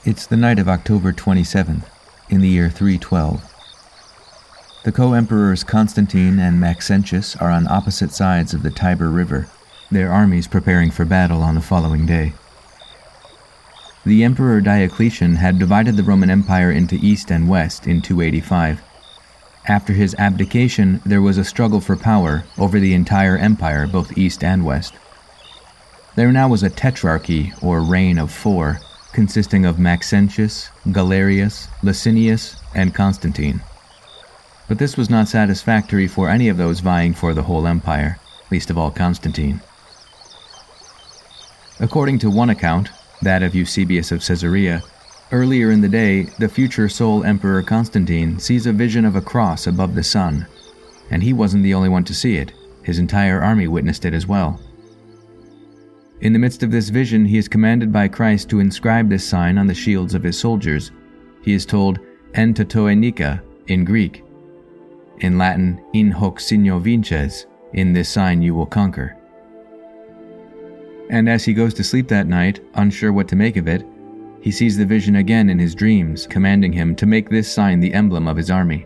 It's the night of October 27th, in the year 312. The co-emperors Constantine and Maxentius are on opposite sides of the Tiber River, their armies preparing for battle on the following day. The Emperor Diocletian had divided the Roman Empire into East and West in 285. After his abdication, there was a struggle for power over the entire empire, both East and West. There now was a tetrarchy, or reign of four, consisting of Maxentius, Galerius, Licinius, and Constantine. But this was not satisfactory for any of those vying for the whole empire, least of all Constantine. According to one account, that of Eusebius of Caesarea, earlier in the day, the future sole emperor Constantine sees a vision of a cross above the sun, and he wasn't the only one to see it. His entire army witnessed it as well. In the midst of this vision, he is commanded by Christ to inscribe this sign on the shields of his soldiers. He is told, "En tautoenica," in Greek. In Latin, "In hoc signo vinces," in this sign you will conquer. And as he goes to sleep that night, unsure what to make of it, he sees the vision again in his dreams, commanding him to make this sign the emblem of his army.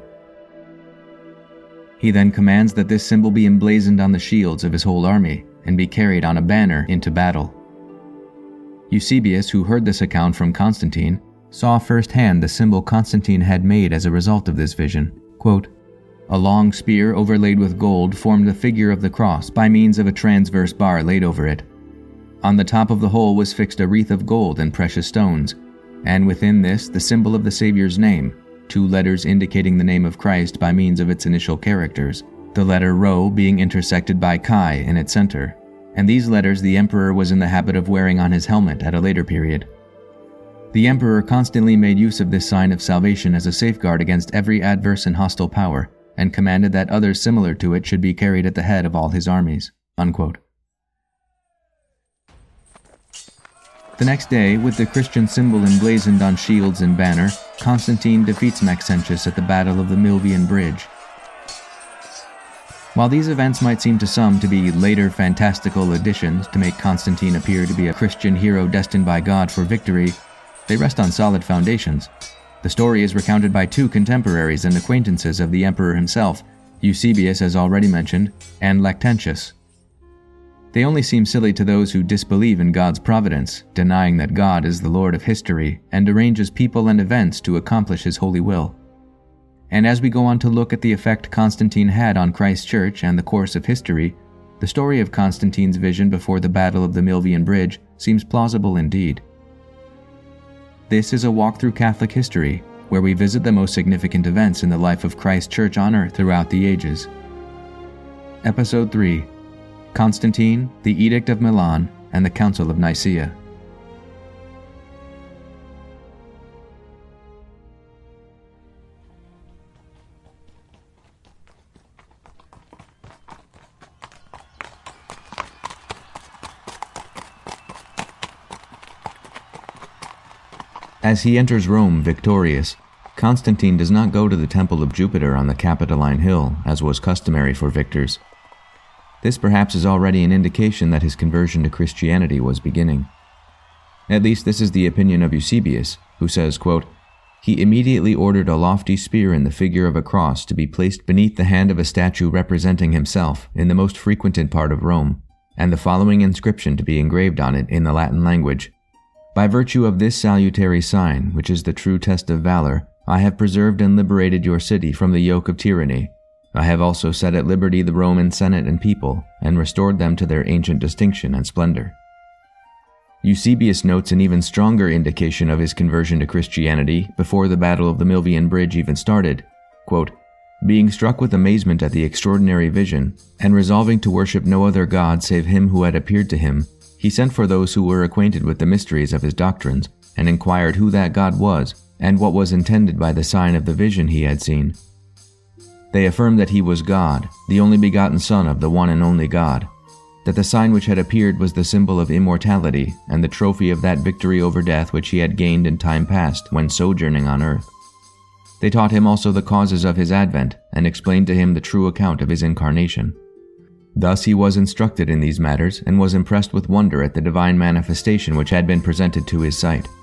He then commands that this symbol be emblazoned on the shields of his whole army, and be carried on a banner into battle. Eusebius, who heard this account from Constantine, saw firsthand the symbol Constantine had made as a result of this vision. Quote, "A long spear overlaid with gold formed the figure of the cross by means of a transverse bar laid over it. On the top of the whole was fixed a wreath of gold and precious stones, and within this the symbol of the Savior's name, 2 letters indicating the name of Christ by means of its initial characters, the letter Rho being intersected by Chi in its center, and these letters the emperor was in the habit of wearing on his helmet at a later period. The emperor constantly made use of this sign of salvation as a safeguard against every adverse and hostile power, and commanded that others similar to it should be carried at the head of all his armies." Unquote. The next day, with the Christian symbol emblazoned on shields and banner, Constantine defeats Maxentius at the Battle of the Milvian Bridge. While these events might seem to some to be later fantastical additions to make Constantine appear to be a Christian hero destined by God for victory, they rest on solid foundations. The story is recounted by 2 contemporaries and acquaintances of the emperor himself, Eusebius, as already mentioned, and Lactantius. They only seem silly to those who disbelieve in God's providence, denying that God is the Lord of history and arranges people and events to accomplish His holy will. And as we go on to look at the effect Constantine had on Christ's church and the course of history, the story of Constantine's vision before the Battle of the Milvian Bridge seems plausible indeed. This is a walk through Catholic history, where we visit the most significant events in the life of Christ's church on earth throughout the ages. Episode 3: Constantine, the Edict of Milan, and the Council of Nicaea. As he enters Rome victorious, Constantine does not go to the Temple of Jupiter on the Capitoline Hill, as was customary for victors. This perhaps is already an indication that his conversion to Christianity was beginning. At least this is the opinion of Eusebius, who says, quote, "He immediately ordered a lofty spear in the figure of a cross to be placed beneath the hand of a statue representing himself in the most frequented part of Rome, and the following inscription to be engraved on it in the Latin language: By virtue of this salutary sign, which is the true test of valor, I have preserved and liberated your city from the yoke of tyranny. I have also set at liberty the Roman Senate and people, and restored them to their ancient distinction and splendor." Eusebius notes an even stronger indication of his conversion to Christianity before the Battle of the Milvian Bridge even started. Quote, "Being struck with amazement at the extraordinary vision, and resolving to worship no other god save him who had appeared to him, he sent for those who were acquainted with the mysteries of his doctrines, and inquired who that God was, and what was intended by the sign of the vision he had seen. They affirmed that he was God, the only begotten Son of the one and only God, that the sign which had appeared was the symbol of immortality, and the trophy of that victory over death which he had gained in time past when sojourning on earth. They taught him also the causes of his advent, and explained to him the true account of his incarnation. Thus he was instructed in these matters, and was impressed with wonder at the divine manifestation which had been presented to his sight.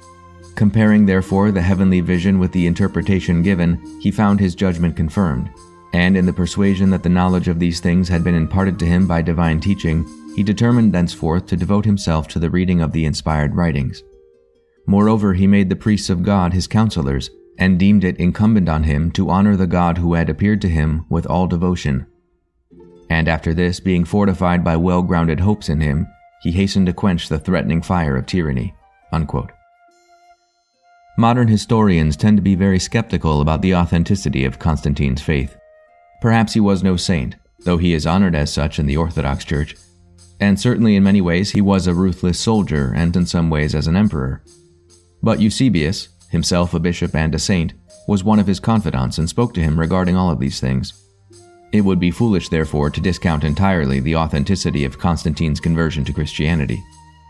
Comparing, therefore, the heavenly vision with the interpretation given, he found his judgment confirmed, and in the persuasion that the knowledge of these things had been imparted to him by divine teaching, he determined thenceforth to devote himself to the reading of the inspired writings. Moreover, he made the priests of God his counselors, and deemed it incumbent on him to honor the God who had appeared to him with all devotion. And after this, being fortified by well-grounded hopes in him, he hastened to quench the threatening fire of tyranny." Unquote. Modern historians tend to be very skeptical about the authenticity of Constantine's faith. Perhaps he was no saint, though he is honored as such in the Orthodox Church, and certainly in many ways he was a ruthless soldier and in some ways as an emperor. But Eusebius, himself a bishop and a saint, was one of his confidants and spoke to him regarding all of these things. It would be foolish, therefore, to discount entirely the authenticity of Constantine's conversion to Christianity.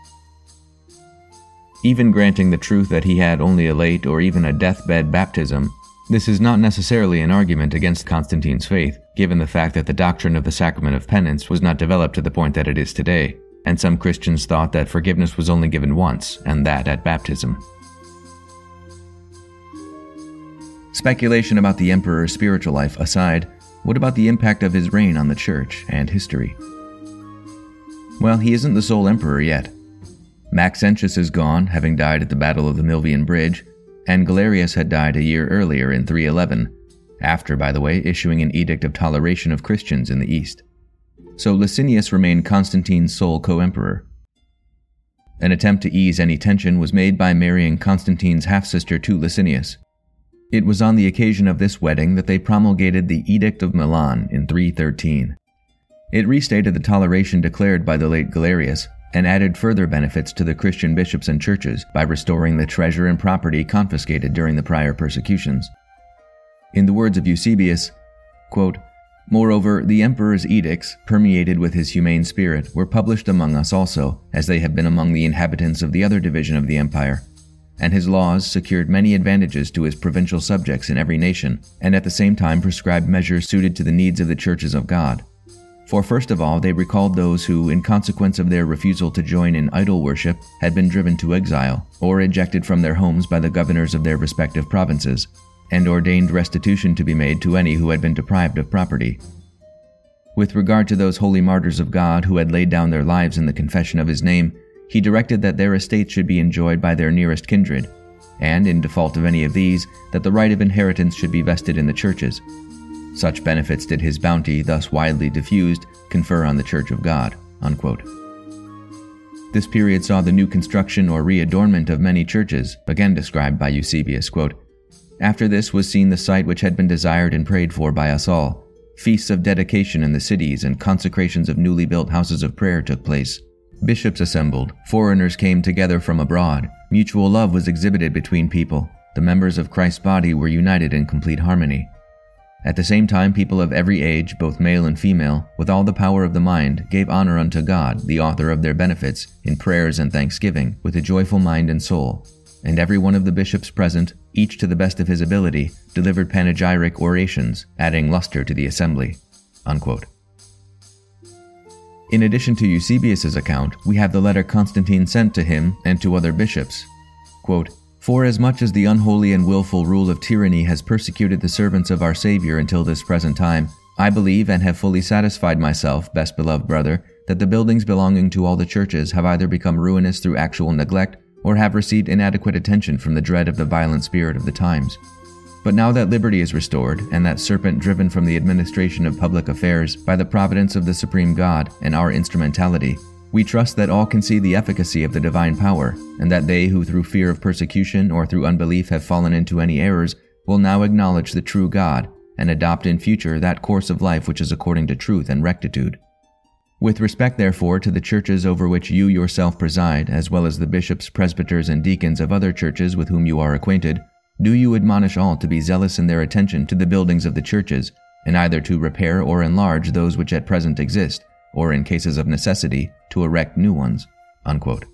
Even granting the truth that he had only a late or even a deathbed baptism, this is not necessarily an argument against Constantine's faith, given the fact that the doctrine of the sacrament of penance was not developed to the point that it is today, and some Christians thought that forgiveness was only given once, and that at baptism. Speculation about the emperor's spiritual life aside, what about the impact of his reign on the church and history? Well, he isn't the sole emperor yet. Maxentius is gone, having died at the Battle of the Milvian Bridge, and Galerius had died a year earlier in 311, after, by the way, issuing an edict of toleration of Christians in the East. So Licinius remained Constantine's sole co-emperor. An attempt to ease any tension was made by marrying Constantine's half-sister to Licinius. It was on the occasion of this wedding that they promulgated the Edict of Milan in 313. It restated the toleration declared by the late Galerius, and added further benefits to the Christian bishops and churches by restoring the treasure and property confiscated during the prior persecutions. In the words of Eusebius, quote, "Moreover, the emperor's edicts, permeated with his humane spirit, were published among us also, as they have been among the inhabitants of the other division of the empire. And his laws secured many advantages to his provincial subjects in every nation, and at the same time prescribed measures suited to the needs of the churches of God. For first of all, they recalled those who, in consequence of their refusal to join in idol worship, had been driven to exile, or ejected from their homes by the governors of their respective provinces, and ordained restitution to be made to any who had been deprived of property. With regard to those holy martyrs of God who had laid down their lives in the confession of his name, he directed that their estates should be enjoyed by their nearest kindred, and, in default of any of these, that the right of inheritance should be vested in the churches. Such benefits did his bounty, thus widely diffused, confer on the Church of God." Unquote. This period saw the new construction or readornment of many churches, again described by Eusebius, quote, "After this was seen the site which had been desired and prayed for by us all. Feasts of dedication in the cities and consecrations of newly built houses of prayer took place. Bishops assembled, foreigners came together from abroad, mutual love was exhibited between people, the members of Christ's body were united in complete harmony. At the same time, people of every age, both male and female, with all the power of the mind, gave honor unto God, the author of their benefits, in prayers and thanksgiving, with a joyful mind and soul. And every one of the bishops present, each to the best of his ability, delivered panegyric orations, adding luster to the assembly." Unquote. In addition to Eusebius's account, we have the letter Constantine sent to him and to other bishops. Quote, "Forasmuch as the unholy and willful rule of tyranny has persecuted the servants of our Savior until this present time, I believe and have fully satisfied myself, best beloved brother, that the buildings belonging to all the churches have either become ruinous through actual neglect or have received inadequate attention from the dread of the violent spirit of the times. But now that liberty is restored, and that serpent driven from the administration of public affairs by the providence of the supreme God and our instrumentality, we trust that all can see the efficacy of the divine power, and that they who through fear of persecution or through unbelief have fallen into any errors will now acknowledge the true God and adopt in future that course of life which is according to truth and rectitude. With respect, therefore, to the churches over which you yourself preside, as well as the bishops, presbyters, and deacons of other churches with whom you are acquainted, do you admonish all to be zealous in their attention to the buildings of the churches, and either to repair or enlarge those which at present exist, or in cases of necessity, to erect new ones." Unquote.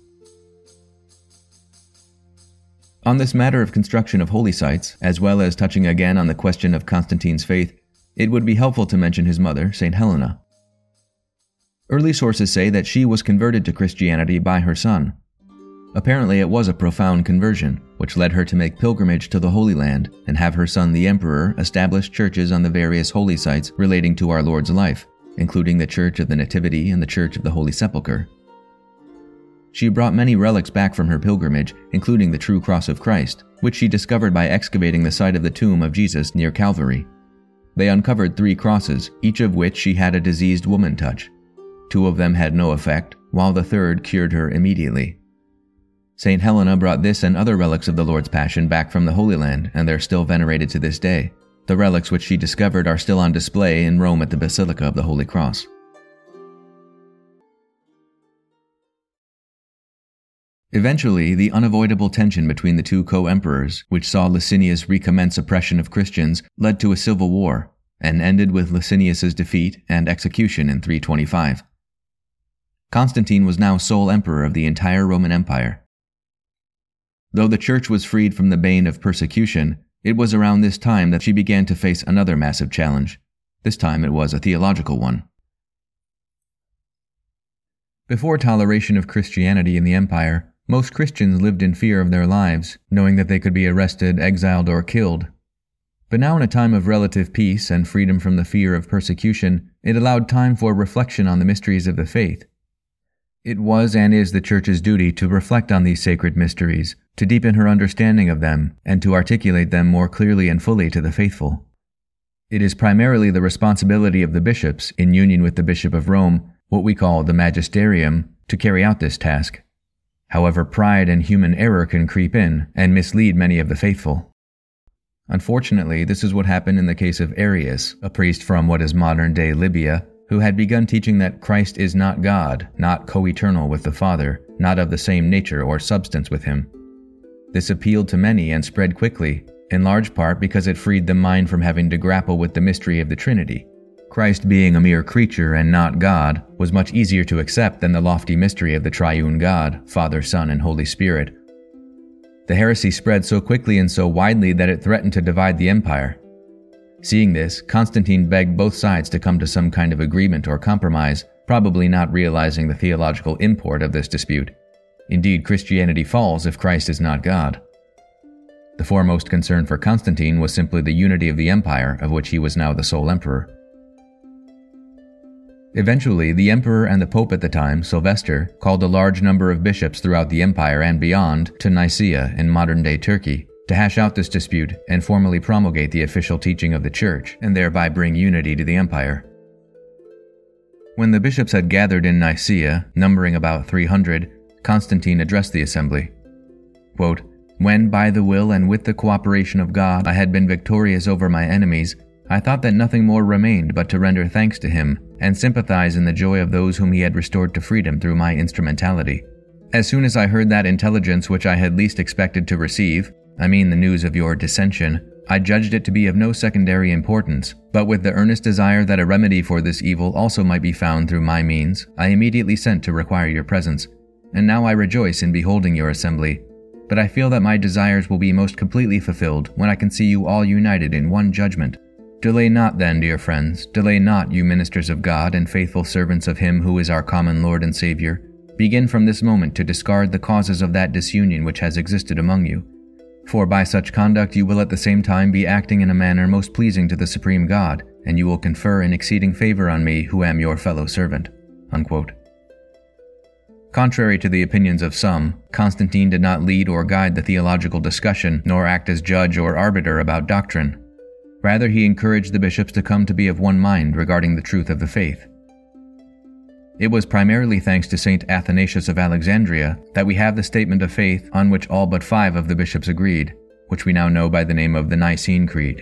On this matter of construction of holy sites, as well as touching again on the question of Constantine's faith, it would be helpful to mention his mother, St. Helena. Early sources say that she was converted to Christianity by her son. Apparently it was a profound conversion, which led her to make pilgrimage to the Holy Land and have her son the Emperor establish churches on the various holy sites relating to our Lord's life, including the Church of the Nativity and the Church of the Holy Sepulchre. She brought many relics back from her pilgrimage, including the true cross of Christ, which she discovered by excavating the site of the tomb of Jesus near Calvary. They uncovered 3 crosses, each of which she had a diseased woman touch. 2 of them had no effect, while the 3rd cured her immediately. St. Helena brought this and other relics of the Lord's Passion back from the Holy Land, and they're still venerated to this day. The relics which she discovered are still on display in Rome at the Basilica of the Holy Cross. Eventually, the unavoidable tension between the 2 co-emperors, which saw Licinius recommence oppression of Christians, led to a civil war, and ended with Licinius's defeat and execution in 325. Constantine was now sole emperor of the entire Roman Empire. Though the Church was freed from the bane of persecution, it was around this time that she began to face another massive challenge. This time it was a theological one. Before toleration of Christianity in the empire, most Christians lived in fear of their lives, knowing that they could be arrested, exiled, or killed. But now in a time of relative peace and freedom from the fear of persecution, it allowed time for reflection on the mysteries of the faith. It was and is the Church's duty to reflect on these sacred mysteries, to deepen her understanding of them, and to articulate them more clearly and fully to the faithful. It is primarily the responsibility of the bishops, in union with the Bishop of Rome, what we call the magisterium, to carry out this task. However, pride and human error can creep in and mislead many of the faithful. Unfortunately, this is what happened in the case of Arius, a priest from what is modern-day Libya, who had begun teaching that Christ is not God, not co-eternal with the Father, not of the same nature or substance with him. This appealed to many and spread quickly, in large part because it freed the mind from having to grapple with the mystery of the Trinity. Christ being a mere creature and not God was much easier to accept than the lofty mystery of the triune God, Father, Son, and Holy Spirit. The heresy spread so quickly and so widely that it threatened to divide the empire. Seeing this, Constantine begged both sides to come to some kind of agreement or compromise, probably not realizing the theological import of this dispute. Indeed, Christianity falls if Christ is not God. The foremost concern for Constantine was simply the unity of the empire, of which he was now the sole emperor. Eventually, the emperor and the pope at the time, Sylvester, called a large number of bishops throughout the empire and beyond to Nicaea in modern-day Turkey to hash out this dispute and formally promulgate the official teaching of the Church and thereby bring unity to the empire. When the bishops had gathered in Nicaea, numbering about 300, Constantine addressed the assembly. Quote, "When by the will and with the cooperation of God I had been victorious over my enemies, I thought that nothing more remained but to render thanks to him and sympathize in the joy of those whom he had restored to freedom through my instrumentality. As soon as I heard that intelligence which I had least expected to receive, I mean the news of your dissension, I judged it to be of no secondary importance, but with the earnest desire that a remedy for this evil also might be found through my means, I immediately sent to require your presence. And now I rejoice in beholding your assembly. But I feel that my desires will be most completely fulfilled when I can see you all united in one judgment. Delay not then, dear friends, delay not, you ministers of God and faithful servants of him who is our common Lord and Savior. Begin from this moment to discard the causes of that disunion which has existed among you. For by such conduct you will at the same time be acting in a manner most pleasing to the Supreme God, and you will confer an exceeding favor on me who am your fellow servant." Unquote. Contrary to the opinions of some, Constantine did not lead or guide the theological discussion, nor act as judge or arbiter about doctrine. Rather, he encouraged the bishops to come to be of one mind regarding the truth of the faith. It was primarily thanks to St. Athanasius of Alexandria that we have the statement of faith on which all but 5 of the bishops agreed, which we now know by the name of the Nicene Creed.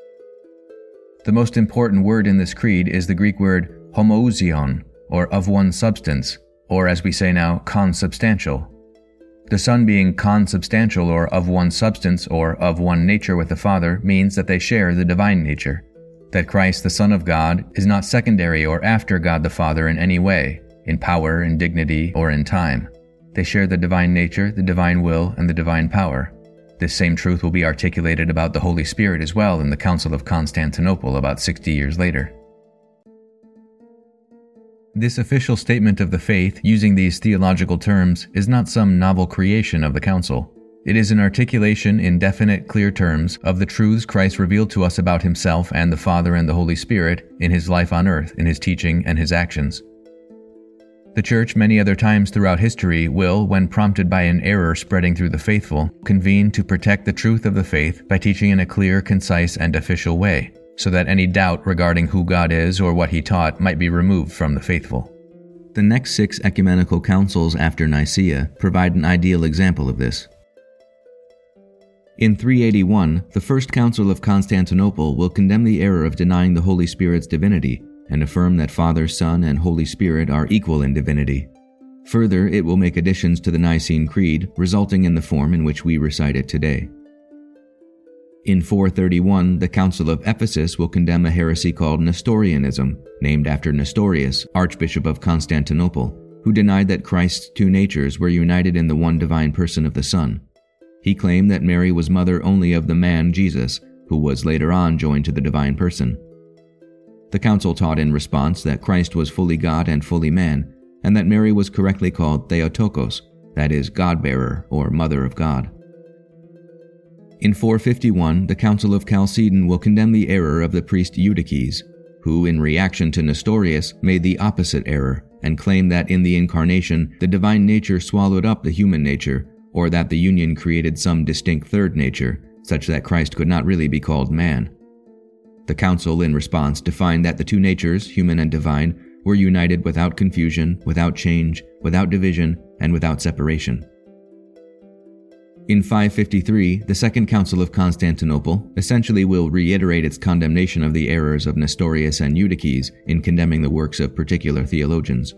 The most important word in this creed is the Greek word homoousion, or of one substance, or as we say now, consubstantial. The Son being consubstantial or of one substance or of one nature with the Father means that they share the divine nature. That Christ, the Son of God, is not secondary or after God the Father in any way, in power, in dignity, or in time. They share the divine nature, the divine will, and the divine power. This same truth will be articulated about the Holy Spirit as well in the Council of Constantinople about 60 years later. This official statement of the faith, using these theological terms, is not some novel creation of the Council. It is an articulation in definite, clear terms of the truths Christ revealed to us about himself and the Father and the Holy Spirit in his life on earth, in his teaching and his actions. The Church, many other times throughout history, will, when prompted by an error spreading through the faithful, convene to protect the truth of the faith by teaching in a clear, concise, and official way, so that any doubt regarding who God is or what he taught might be removed from the faithful. The next 6 ecumenical councils after Nicaea provide an ideal example of this. In 381, the First Council of Constantinople will condemn the error of denying the Holy Spirit's divinity and affirm that Father, Son, and Holy Spirit are equal in divinity. Further, it will make additions to the Nicene Creed, resulting in the form in which we recite it today. In 431, the Council of Ephesus will condemn a heresy called Nestorianism, named after Nestorius, Archbishop of Constantinople, who denied that Christ's 2 natures were united in the one divine person of the Son. He claimed that Mary was mother only of the man Jesus, who was later on joined to the divine person. The council taught in response that Christ was fully God and fully man, and that Mary was correctly called Theotokos, that is, God-bearer or Mother of God. In 451, the Council of Chalcedon will condemn the error of the priest Eutyches, who, in reaction to Nestorius, made the opposite error and claimed that in the Incarnation the divine nature swallowed up the human nature, or that the union created some distinct third nature, such that Christ could not really be called man. The council, in response, defined that the 2 natures, human and divine, were united without confusion, without change, without division, and without separation. In 553, the Second Council of Constantinople essentially will reiterate its condemnation of the errors of Nestorius and Eutyches in condemning the works of particular theologians.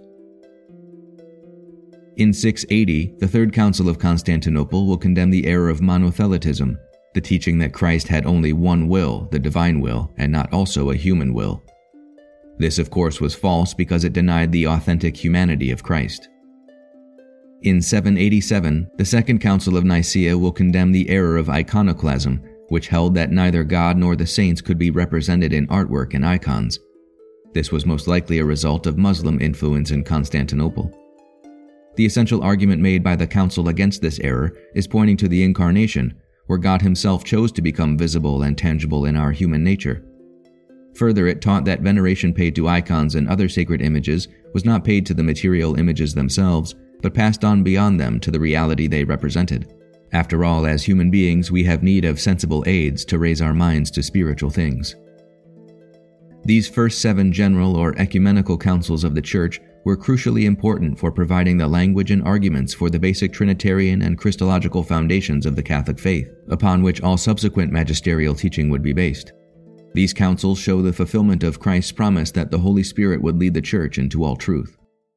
In 680, the Third Council of Constantinople will condemn the error of monothelitism, the teaching that Christ had only one will, the divine will, and not also a human will. This, of course, was false because it denied the authentic humanity of Christ. In 787, the Second Council of Nicaea will condemn the error of iconoclasm, which held that neither God nor the saints could be represented in artwork and icons. This was most likely a result of Muslim influence in Constantinople. The essential argument made by the council against this error is pointing to the Incarnation, where God himself chose to become visible and tangible in our human nature. Further, it taught that veneration paid to icons and other sacred images was not paid to the material images themselves, but passed on beyond them to the reality they represented. After all, as human beings, we have need of sensible aids to raise our minds to spiritual things. These first 7 general or ecumenical councils of the Church were crucially important for providing the language and arguments for the basic Trinitarian and Christological foundations of the Catholic faith, upon which all subsequent magisterial teaching would be based. These councils show the fulfillment of Christ's promise that the Holy Spirit would lead the Church into all truth.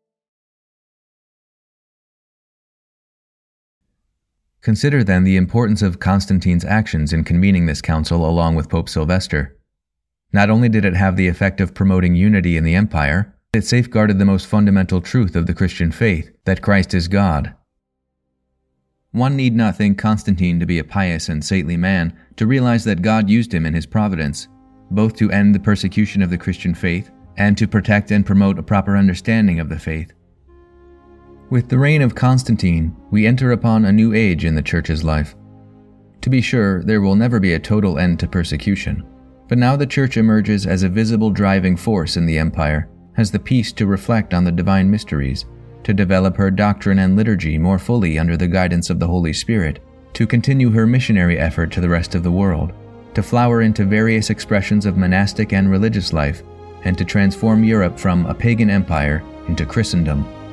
Consider then the importance of Constantine's actions in convening this council along with Pope Sylvester. Not only did it have the effect of promoting unity in the empire, it safeguarded the most fundamental truth of the Christian faith, that Christ is God. One need not think Constantine to be a pious and saintly man to realize that God used him in his providence, both to end the persecution of the Christian faith and to protect and promote a proper understanding of the faith. With the reign of Constantine, we enter upon a new age in the Church's life. To be sure, there will never be a total end to persecution, but now the Church emerges as a visible driving force in the empire, has the peace to reflect on the divine mysteries, to develop her doctrine and liturgy more fully under the guidance of the Holy Spirit, to continue her missionary effort to the rest of the world, to flower into various expressions of monastic and religious life, and to transform Europe from a pagan empire into Christendom.